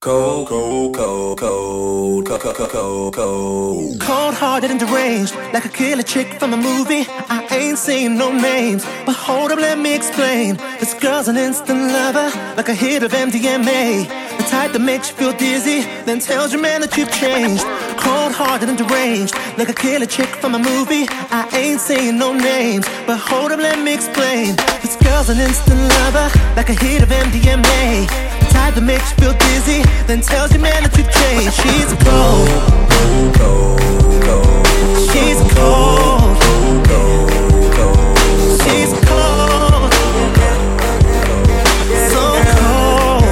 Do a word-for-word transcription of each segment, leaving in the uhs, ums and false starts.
Cold, cold, cold, cold, cold, cold, cold, cold. Cold-hearted and deranged, like a killer chick from a movie. I ain't saying no names, but hold up, let me explain. This girl's an instant lover, like a hit of M D M A. The type that makes you feel dizzy, then tells your man that you've changed. Cold-hearted and deranged, like a killer chick from a movie. I ain't saying no names, but hold up, let me explain. This girl's an instant lover, like a hit of M D M A. The type that makes you feel dizzy, then tells your man that you've changed. She's cold, cold, cold, cold. she's cold, cold, cold, cold. she's cold, so cold.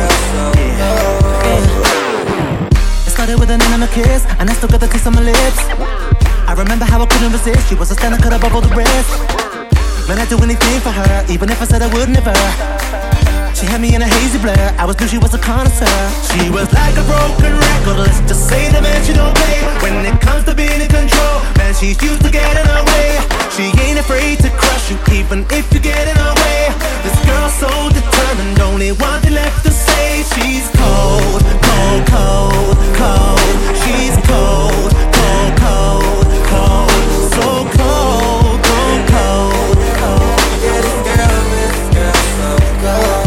It started with an intimate kiss, and I still got the taste on my lips. I remember how I couldn't resist. She was a stand I could have bubbled the rest. Man, I'd do anything for her, even if I said I would never. She had me in a hazy blur, I was knew she was a connoisseur. She was like a broken record, let's just say the man she don't play. When it comes to being in control, man, she's used to getting her way. She ain't afraid to crush you, even if you get in her way. This girl's so determined, only one thing left to say. She's cold, cold, cold, cold. She's cold, cold, cold, cold. So cold, cold, cold, cold. Yeah, this girl, this girl, so cold.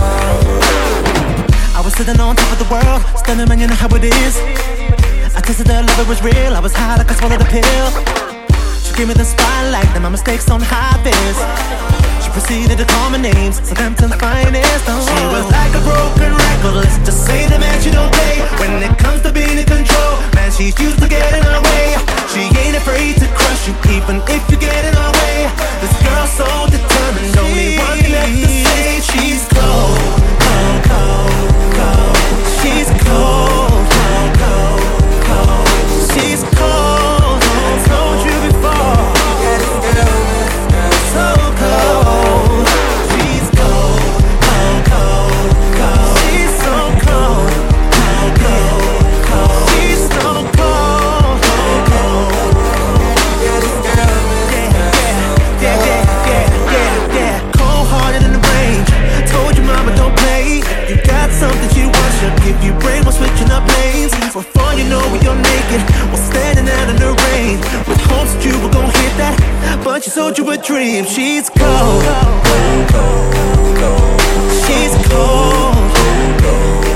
I was sitting on top of the world, stunning man, you know how it is. I tasted the love, it was real, I was high like I swallowed a pill. She gave me the spotlight, then my mistakes on high vis. She proceeded to call my names, Southampton's finest. Oh. She was like a broken record, let's just say the man she don't play. When it comes to being in control, man, she's used to getting her way. She ain't afraid to crush you, even if you get in her way. This girl's so determined, only one thing left to say. She's cold, cold, cold, cold. She's cold, cold, cold, cold. She's cold, I told you before. Yeah, this girl, this girl, So cold. She's cold, cold, cold, cold. She's so cold, cold, cold, cold. She's so cold, cold, cold. yeah, this girl, this girl, Yeah, yeah, yeah, yeah, yeah. Cold-hearted in the range. Told your mama don't play. You got something she wants, she'll give you brain while switching up lanes. Before you know it, you're naked, while standing out in the rain, with hopes that you were gon' hit that, but she sold you a dream. She's cold, cold, cold, cold. she's cold, Cold,